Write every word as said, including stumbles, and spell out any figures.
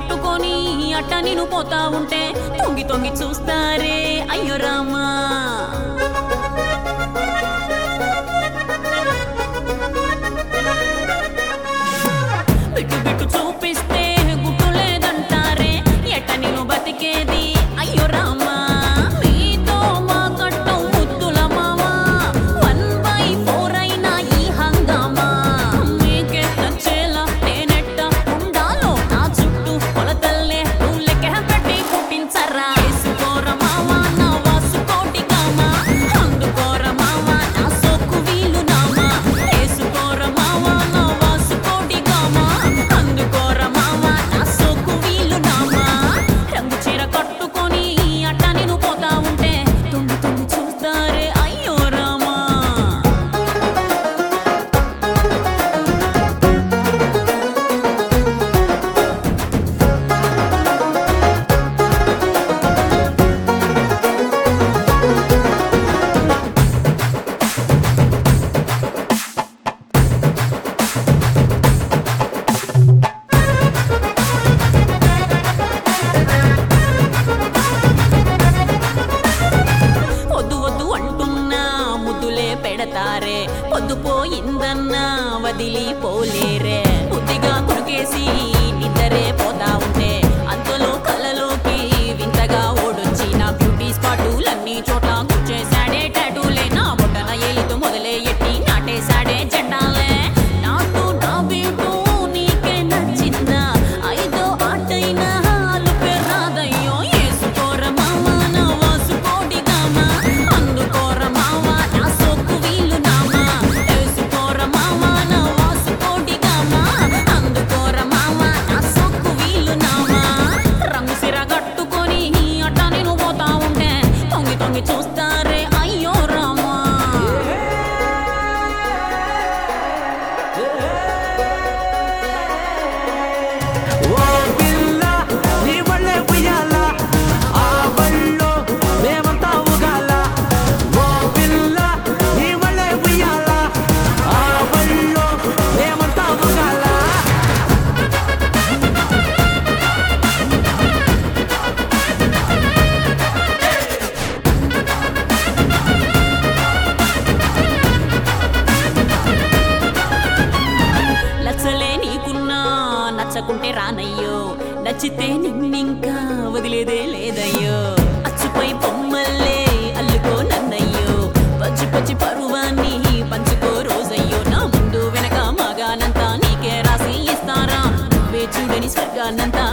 కట్టుకొని అట్ట నేను పోతా ఉంటే తొంగి తొంగి చూస్తారే అయ్యో రామా. బిట్టు బిట్టు చూపిస్తే గుట్టు లేదంటారే ఎట్ట నేను బతికేది అయ్యో రామా. మీతో మా కట్టం ముద్దుల మామా వన్ బై ఫోర్ అయినా ఈ హంగామా. మీకే నచ్చేలా నేనెట్ట ఉండాలో నా చుట్టూ కొలతల్లే ఊళ్ళెక్క పెట్టి పుట్టించరా. వేసుకోర మావా నా వాసుకోటి కామా అందుకోర మావా నా సోకు వీలు నామా. వేసుకోర మావా నా వాసుకోటి కామా అందుకోర మావా నా సోకు వీలు నామా. రంగు చీర కట్టుకొని అట్ట నేను పోతా ఉంటే తొంగి తొంగి చూస్తారే అయ్యో రామా. వద్దు వద్దు అంటున్నా ముద్దులే పెడతారే పొద్దు పోయిందన్నా వదిలిపోలేరే. బుద్ధిగా కురికేసి నిద్రే పోతా ఉంటే అంతలో కళ్ళలోకి వింతగా ఓడొచ్చి నా బ్యూటీ స్పాటులన్నీ చోట్ల గుచ్చేశాడే. టాటూలే నా బొట్టన ఏలితో మొదలే ఎట్టి నాటేశాడే జెండాలే. నాకు నా బీటు నీకే నచ్చిందా ఐదో ఆటైనా ఆలుపే రాదయ్యో. ఏసుకోర మావా నా వాసుకోడి గామా అందుకోర మావా నా సోకు వీలు నామా. ఏసుకోర మావా నా వాసుకోడి గామా అందుకోర మావా నా సోకు వీలు నామా. రంగు సిర కట్టుకొని అట్ట నేను పోతా ఉంటే తొంగి తొంగి చూస్తారే అయ్యో రామా. ఓ పిల్ల నీ వల్లే ఉయ్యాల ఆ వల్లో మేమంతా ఊగాల. ఓ పిల్ల నీ వల్లే ఉయ్యాల ఆ వల్లో మేమంతా ఊగాల. నచ్చలే నీకున్నా నచ్చకుంటే రానయ్యో. నచ్చితే నిన్నింకా వదిలేదే లేదయ్యో. అచ్చుపై బొమ్మల్లే అల్లుకో నన్నయ్యో. పచ్చి పచ్చి పరువాన్ని పంచుకో రోజయ్యో. నా ముందు వెనక మగానంతా నీకే రాసి ఇస్తారా. నువ్వే చూడని స్వర్గాన్నంతా